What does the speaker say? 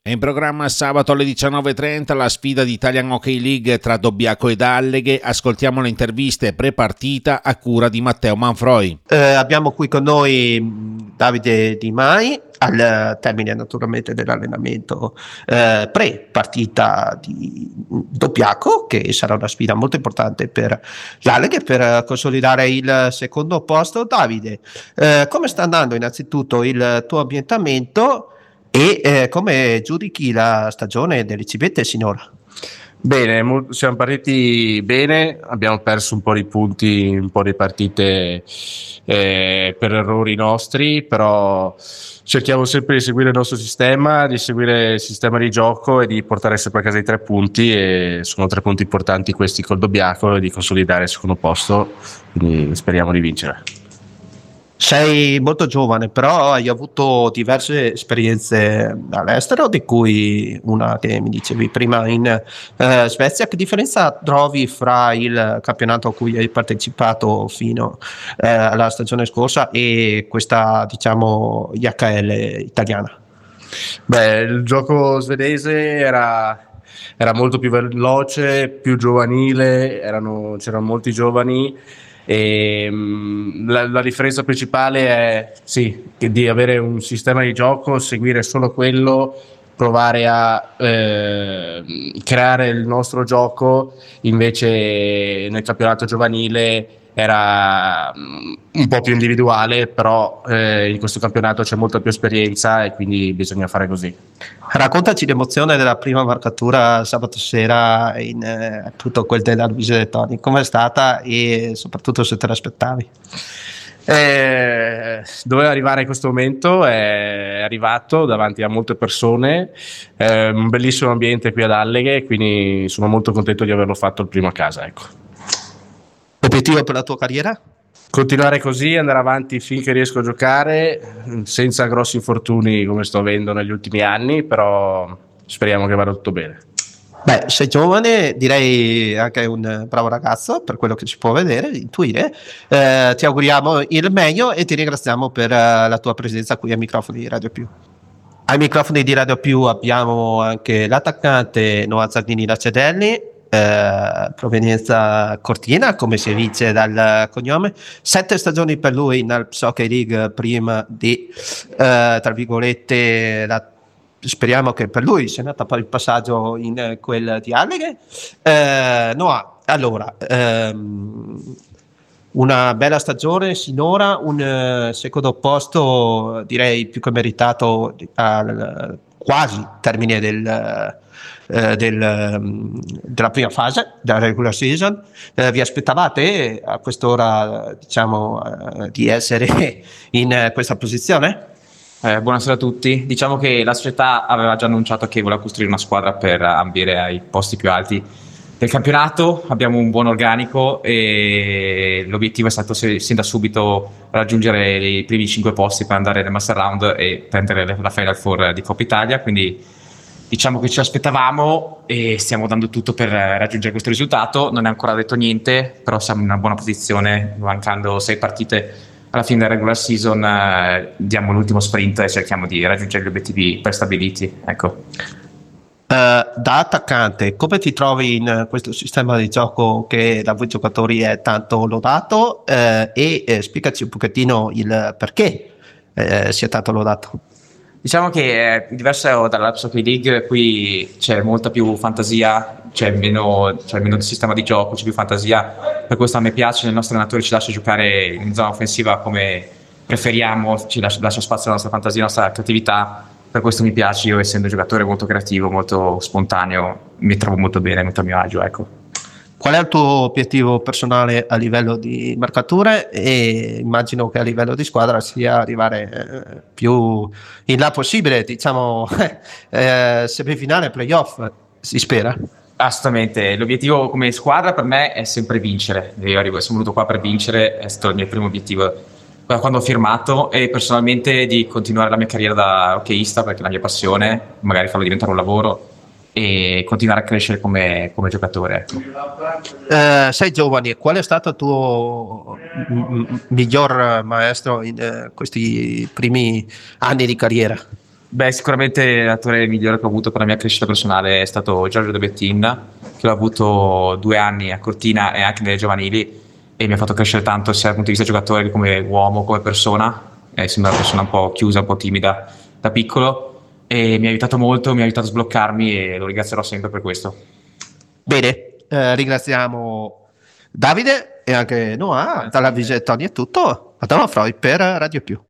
È in programma sabato alle 19:30 la sfida di Italian Hockey League tra Dobbiaco ed Alleghe. Ascoltiamo le interviste pre-partita a cura di Matteo Manfroi. Abbiamo qui con noi Davide Di Mai al termine naturalmente dell'allenamento pre-partita di Dobbiaco, che sarà una sfida molto importante per l'Alleghe per consolidare il secondo posto. Davide, come sta andando innanzitutto il tuo ambientamento e come giudichi la stagione delle civette sinora? Bene, siamo partiti bene, abbiamo perso un po' di punti, un po' di partite per errori nostri, però cerchiamo sempre di seguire il nostro sistema, di seguire il sistema di gioco e di portare sempre a casa i 3 punti, e sono 3 punti importanti questi col Dobbiaco, e di consolidare il secondo posto, quindi speriamo di vincere. Sei molto giovane, però hai avuto diverse esperienze all'estero, di cui una che mi dicevi prima in Svezia. Che differenza trovi fra il campionato a cui hai partecipato fino alla stagione scorsa e questa, diciamo, IHL italiana? Beh, il gioco svedese era molto più veloce, più giovanile, c'erano molti giovani. E la differenza principale è di avere un sistema di gioco, seguire solo quello, provare a creare il nostro gioco. Invece nel campionato giovanile era un po' più individuale, però in questo campionato c'è molta più esperienza e quindi bisogna fare così. Raccontaci l'emozione della prima marcatura sabato sera in appunto quel della Luise De Toni. Com'è stata e soprattutto se te l'aspettavi? Doveva arrivare in questo momento, è arrivato davanti a molte persone, un bellissimo ambiente qui ad Alleghe, quindi sono molto contento di averlo fatto il primo a casa, ecco. Obiettivo per la tua carriera? Continuare così, andare avanti finché riesco a giocare, senza grossi infortuni come sto avendo negli ultimi anni, però speriamo che vada tutto bene. Beh, sei giovane, direi anche un bravo ragazzo per quello che si può vedere, intuire. Ti auguriamo il meglio e ti ringraziamo per la tua presenza qui ai microfoni di Radio Più. Ai microfoni di Radio Più abbiamo anche l'attaccante Noah Zardini Lacedelli, provenienza cortina, come si dice dal cognome. 7 stagioni per lui in Alps Hockey League prima di, tra virgolette, speriamo che per lui sia nata poi il passaggio in quel di Alleghe. Noah, allora, una bella stagione sinora, un secondo posto direi più che meritato al quasi termine della prima fase della regular season. Vi aspettavate a quest'ora, diciamo, di essere in questa posizione? Buonasera a tutti. Diciamo che la società aveva già annunciato che voleva costruire una squadra per ambire ai posti più alti del campionato. Abbiamo un buon organico e l'obiettivo è stato sin da subito raggiungere i primi 5 posti per andare nel Master Round e prendere la Final Four di Coppa Italia. Quindi diciamo che ci aspettavamo e stiamo dando tutto per raggiungere questo risultato. Non è ancora detto niente, però siamo in una buona posizione, mancando 6 partite alla fine della regular season. Diamo l'ultimo sprint e cerchiamo di raggiungere gli obiettivi prestabiliti, ecco. Da attaccante, come ti trovi in questo sistema di gioco che da voi giocatori è tanto lodato, e spiegaci un pochettino il perché sia tanto lodato? Diciamo che è diverso dall'Alps Hockey League. Qui c'è molta più fantasia, c'è meno sistema di gioco, c'è più fantasia. Per questo a me piace, il nostro allenatore ci lascia giocare in zona offensiva come preferiamo, ci lascia spazio alla nostra fantasia, alla nostra creatività. Per questo mi piace. Io, essendo un giocatore molto creativo, molto spontaneo, mi trovo molto bene, molto a mio agio, ecco. Qual è il tuo obiettivo personale a livello di marcature? E immagino che a livello di squadra sia arrivare più in là possibile, diciamo, semifinale, playoff, si spera? Assolutamente, l'obiettivo come squadra per me è sempre vincere. Io sono venuto qua per vincere, è stato il mio primo obiettivo quando ho firmato, e personalmente di continuare la mia carriera da hockeyista, perché è la mia passione, magari farlo diventare un lavoro e continuare a crescere come giocatore. Sei giovane, qual è stato il tuo miglior maestro in questi primi anni di carriera? Beh, sicuramente l'attore migliore che ho avuto per la mia crescita personale è stato Giorgio De Bettin, che l'ho avuto 2 anni a Cortina e anche nelle giovanili, e mi ha fatto crescere tanto sia dal punto di vista giocatore che come uomo, come persona. Sembra una persona un po' chiusa, un po' timida da piccolo, e mi ha aiutato molto, mi ha aiutato a sbloccarmi e lo ringrazierò sempre per questo. Bene, ringraziamo Davide e anche Noah. Dalla Vigetta Tony è tutto. A Freud per Radio Più.